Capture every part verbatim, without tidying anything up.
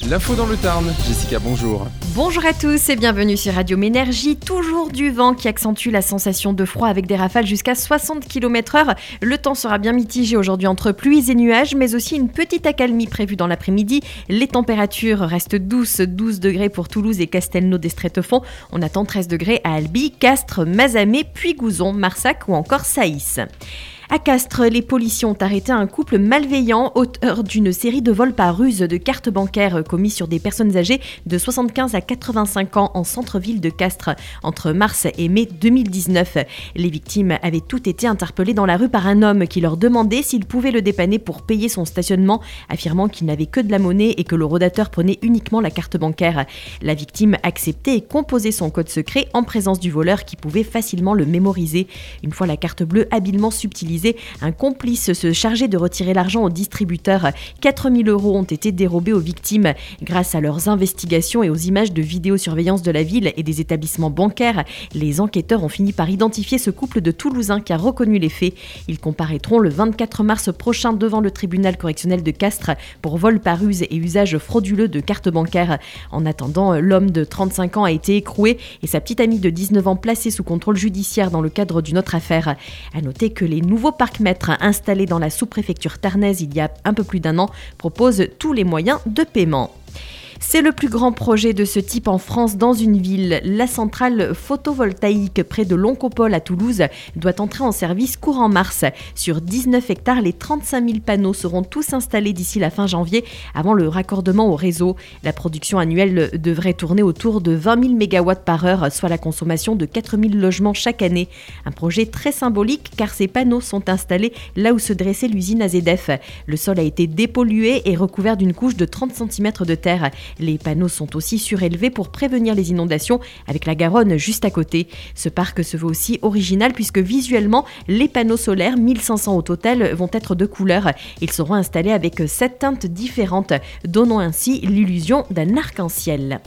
L'info dans le Tarn. Jessica, bonjour. Bonjour à tous et bienvenue sur Radio Ménergie. Toujours du vent qui accentue la sensation de froid avec des rafales jusqu'à soixante kilomètres heure. Le temps sera bien mitigé aujourd'hui entre pluies et nuages, mais aussi une petite accalmie prévue dans l'après-midi. Les températures restent douces, douze degrés pour Toulouse et Castelnau-d'Estrétefond. On attend treize degrés à Albi, Castres, Mazamet, Puy-Gouzon, Marsac ou encore Saïs. À Castres, les policiers ont arrêté un couple malveillant, auteur d'une série de vols par ruse de cartes bancaires commis sur des personnes âgées de soixante-quinze à quatre-vingt-cinq ans en centre-ville de Castres entre mars et mai deux mille dix-neuf. Les victimes avaient toutes été interpellées dans la rue par un homme qui leur demandait s'ils pouvaient le dépanner pour payer son stationnement, affirmant qu'il n'avait que de la monnaie et que le rôdateur prenait uniquement la carte bancaire. La victime acceptait et composait son code secret en présence du voleur qui pouvait facilement le mémoriser. Une fois la carte bleue habilement subtilisée, un complice se chargeait de retirer l'argent au distributeur. quatre mille euros ont été dérobés aux victimes. Grâce à leurs investigations et aux images de vidéosurveillance de la ville et des établissements bancaires, les enquêteurs ont fini par identifier ce couple de Toulousains qui a reconnu les faits. Ils comparaîtront le vingt-quatre mars prochain devant le tribunal correctionnel de Castres pour vol par ruse et usage frauduleux de cartes bancaires. En attendant, l'homme de trente-cinq ans a été écroué et sa petite amie de dix-neuf ans placée sous contrôle judiciaire dans le cadre d'une autre affaire. À noter que les nouveaux parcs-mètres installés dans la sous-préfecture tarnaise il y a un peu plus d'un an proposent tous les moyens de paiement. C'est le plus grand projet de ce type en France dans une ville. La centrale photovoltaïque près de l'Oncopole à Toulouse doit entrer en service courant mars. Sur dix-neuf hectares, les trente-cinq mille panneaux seront tous installés d'ici la fin janvier avant le raccordement au réseau. La production annuelle devrait tourner autour de vingt mille mégawatts par heure, soit la consommation de quatre mille logements chaque année. Un projet très symbolique car ces panneaux sont installés là où se dressait l'usine A Z F. Le sol a été dépollué et recouvert d'une couche de trente centimètres de terre. Les panneaux sont aussi surélevés pour prévenir les inondations avec la Garonne juste à côté. Ce parc se veut aussi original puisque visuellement, les panneaux solaires, mille cinq cents au total, vont être de couleurs. Ils seront installés avec sept teintes différentes, donnant ainsi l'illusion d'un arc-en-ciel.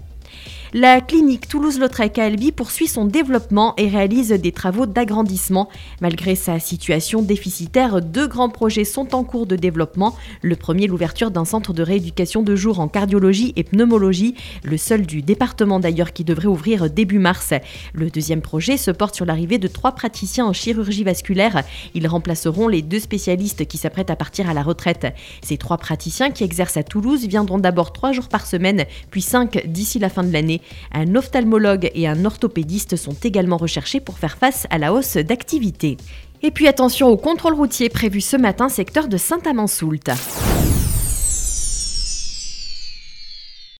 La clinique Toulouse-Lautrec à Albi poursuit son développement et réalise des travaux d'agrandissement. Malgré sa situation déficitaire, deux grands projets sont en cours de développement. Le premier, l'ouverture d'un centre de rééducation de jour en cardiologie et pneumologie, le seul du département d'ailleurs qui devrait ouvrir début mars. Le deuxième projet se porte sur l'arrivée de trois praticiens en chirurgie vasculaire. Ils remplaceront les deux spécialistes qui s'apprêtent à partir à la retraite. Ces trois praticiens qui exercent à Toulouse viendront d'abord trois jours par semaine, puis cinq d'ici la fin de l'année. Un ophtalmologue et un orthopédiste sont également recherchés pour faire face à la hausse d'activité. Et puis attention au contrôle routier prévu ce matin, secteur de Saint-Amand-Soult.